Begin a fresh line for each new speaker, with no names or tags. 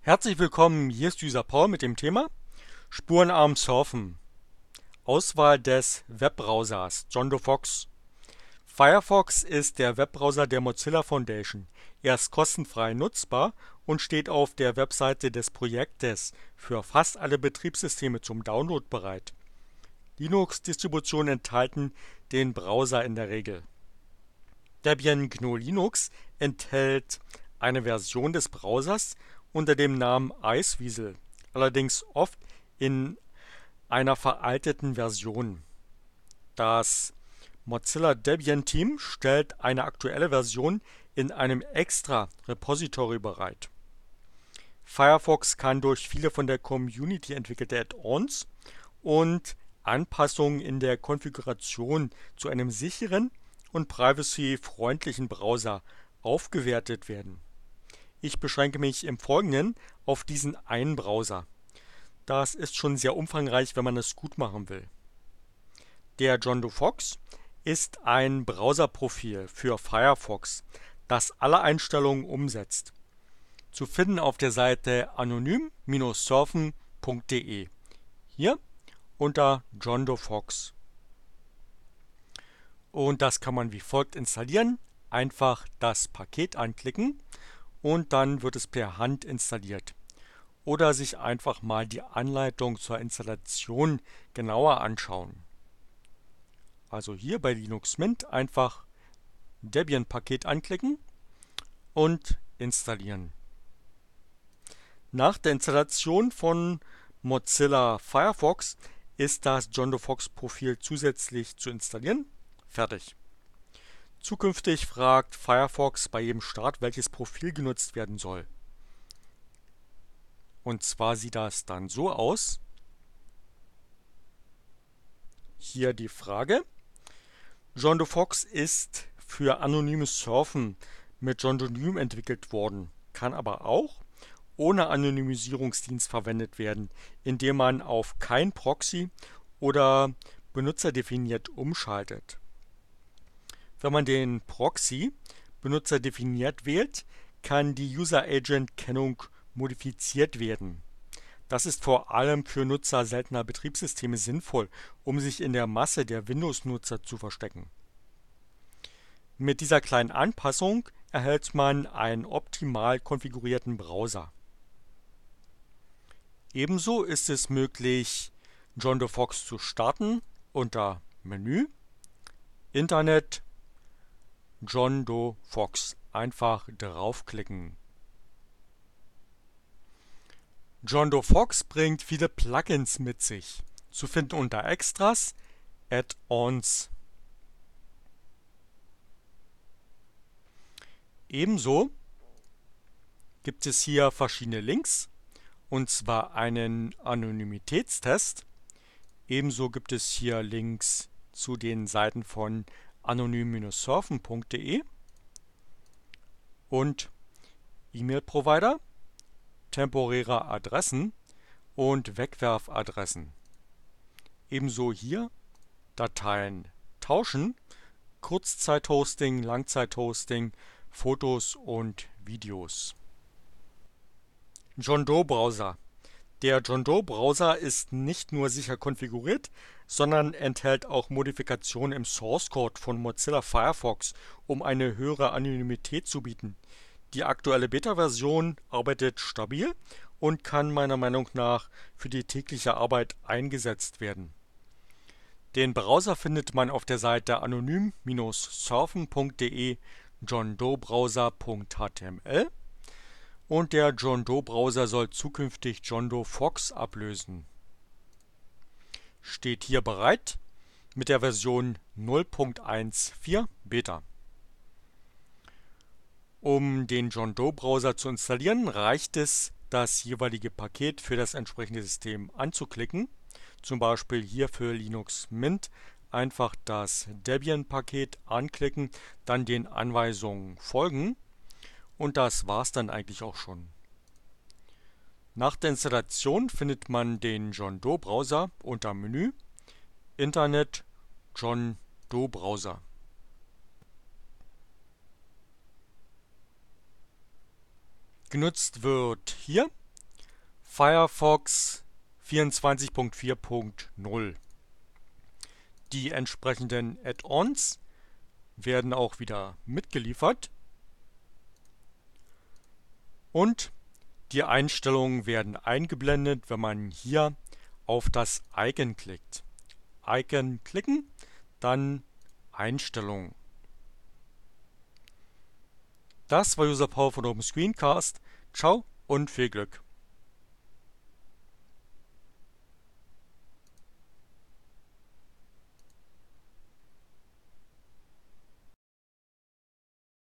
Herzlich willkommen, hier ist User Paul mit dem Thema Spurenarm Surfen. Auswahl des Webbrowsers John Doe Fox. Firefox ist der Webbrowser der Mozilla Foundation. Er ist kostenfrei nutzbar und steht auf der Webseite des Projektes für fast alle Betriebssysteme zum Download bereit. Linux-Distributionen enthalten den Browser in der Regel. Debian GNU Linux enthält eine Version des Browsers unter dem Namen Iceweasel, allerdings oft in einer veralteten Version. Das Mozilla Debian Team stellt eine aktuelle Version in einem extra Repository bereit. Firefox kann durch viele von der Community entwickelte Add-ons und Anpassungen in der Konfiguration zu einem sicheren und privacy-freundlichen Browser aufgewertet werden. Ich beschränke mich im Folgenden auf diesen einen Browser. Das ist schon sehr umfangreich, wenn man es gut machen will. Der John Doe Fox ist ein Browserprofil für Firefox, das alle Einstellungen umsetzt. Zu finden auf der Seite anonym-surfen.de. Hier unter John Doe Fox. Und das kann man wie folgt installieren. Einfach das Paket anklicken und dann wird es per Hand installiert. Oder sich einfach mal die Anleitung zur Installation genauer anschauen. Also hier bei Linux Mint einfach Debian-Paket anklicken und installieren. Nach der Installation von Mozilla Firefox ist das John Doe Fox Profil zusätzlich zu installieren. Fertig. Zukünftig fragt Firefox bei jedem Start, welches Profil genutzt werden soll. Und zwar sieht das dann so aus. Hier die Frage. John Doe Fox ist für anonymes Surfen mit John-Donym entwickelt worden, kann aber auch ohne Anonymisierungsdienst verwendet werden, indem man auf kein Proxy oder benutzerdefiniert umschaltet. Wenn man den Proxy benutzerdefiniert wählt, kann die User-Agent-Kennung modifiziert werden. Das ist vor allem für Nutzer seltener Betriebssysteme sinnvoll, um sich in der Masse der Windows-Nutzer zu verstecken. Mit dieser kleinen Anpassung erhält man einen optimal konfigurierten Browser. Ebenso ist es möglich, John Doe Fox zu starten unter Menü, Internet, John Doe Fox. Einfach draufklicken. John Doe Fox bringt viele Plugins mit sich, zu finden unter Extras, Add-ons. Ebenso gibt es hier verschiedene Links, und zwar einen Anonymitätstest. Ebenso gibt es hier Links zu den Seiten von anonym-surfen.de und E-Mail-Provider, temporäre Adressen und Wegwerfadressen. Ebenso hier Dateien tauschen, Kurzzeithosting, Langzeithosting, Fotos und Videos. John Doe Browser. Der John Doe Browser ist nicht nur sicher konfiguriert, sondern enthält auch Modifikationen im Source Code von Mozilla Firefox, um eine höhere Anonymität zu bieten. Die aktuelle Beta-Version arbeitet stabil und kann meiner Meinung nach für die tägliche Arbeit eingesetzt werden. Den Browser findet man auf der Seite anonym-surfen.de johndoebrowser.html und der John Doe Browser soll zukünftig John Doe Fox ablösen. Steht hier bereit mit der Version 0.14 Beta. Um den John Doe Browser zu installieren, reicht es, das jeweilige Paket für das entsprechende System anzuklicken. Zum Beispiel hier für Linux Mint einfach das Debian-Paket anklicken, dann den Anweisungen folgen. Und das war's dann eigentlich auch schon. Nach der Installation findet man den John Doe Browser unter Menü, Internet, John Doe Browser. Genutzt wird hier Firefox 24.4.0. Die entsprechenden Add-ons werden auch wieder mitgeliefert und die Einstellungen werden eingeblendet, wenn man hier auf das Icon klickt. Icon klicken, dann Einstellungen. Das war User Power von Open Screencast. Ciao und viel Glück!